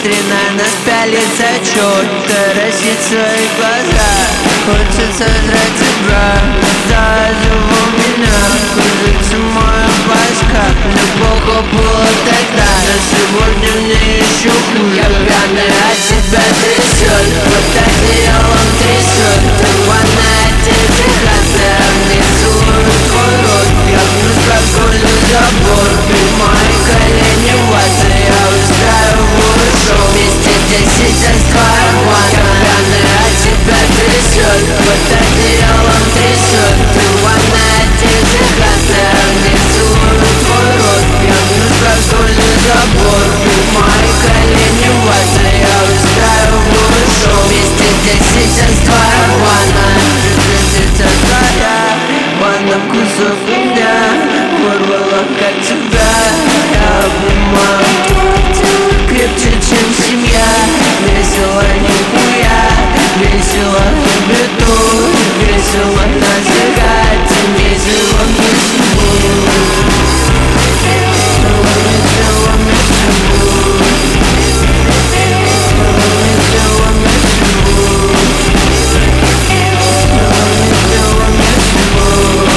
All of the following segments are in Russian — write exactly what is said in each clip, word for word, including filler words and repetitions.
Ветреная нас пялится, черт таращит свои глаза. Хочется жрать тебя, заживо меня. Кружится моя башка, мне плохо было тогда, но сегодня мне еще хуже. Я пьяный, а тебя трясет, под одеялом трясет. Ты ванная, дефикация, внизу твой рот. Я гнусь как школьный забор, ты мои колени вата. Я устраиваю шоу, вместе десять оскорбан. Я пьяный, а тебя трясет, под одеялом трясет. Ты ванная, дефикация, внизу твой рот. Я гнусь как школьный забор, ты мои колени вата. Я устраиваю шоу, вместе десять оскорбана. Десять оскорбана, банда вкусов меня вырвала, как тебя. Я обнимаю крепче, чем семья. Весело нихуя, весело в беду, весело на закате, весело мне всему. Весело мне всему. Весело мне всему. Весело мне всему.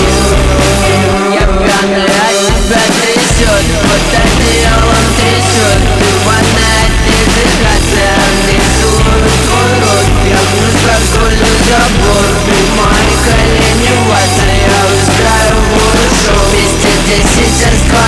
Я пьяный, а тебя трясет, под одеялом трясет. Ты ванная, дефикация, внизу твой рот. Я гнусь как школьный забор, ты мои колени вата. Я устраиваю шоу, вместе десять оскорбан.